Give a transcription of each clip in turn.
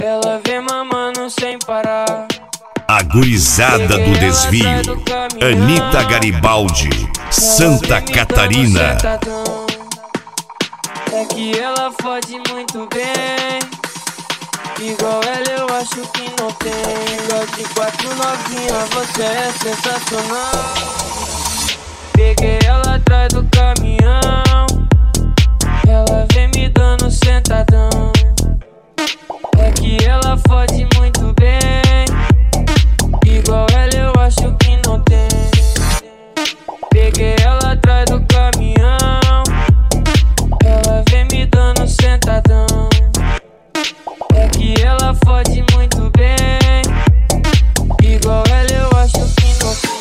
Ela vem mamando sem parar. A gurizada do desvio. Anitta Garibaldi, Santa Catarina. É que ela fode muito bem. Igual ela eu acho que não tem. Igual de 4 novinha, você é sensacional. Peguei ela atrás do caminhão. Ela vem me dando sentadão. É que ela fode muito bem. Igual ela eu acho que não tem. Peguei ela atrás do caminhão. Ela vem me dando sentadão. É que ela fode muito bem. Igual ela eu acho que não tem.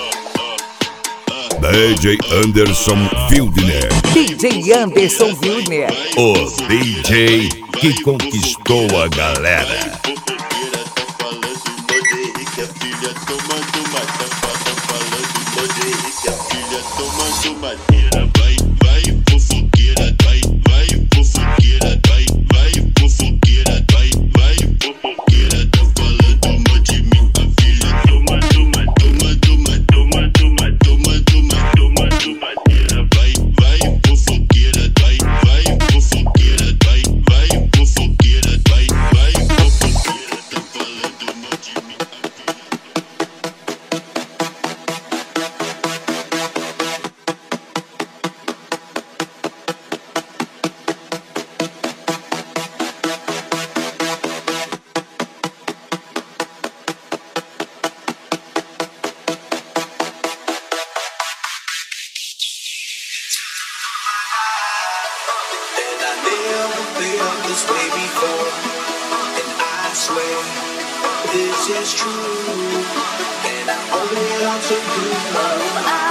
DJ Anderson Fieldner. DJ Anderson Fieldner. O DJ que conquistou a galera. This way before, and I swear this is true, and I owe it all to you, love.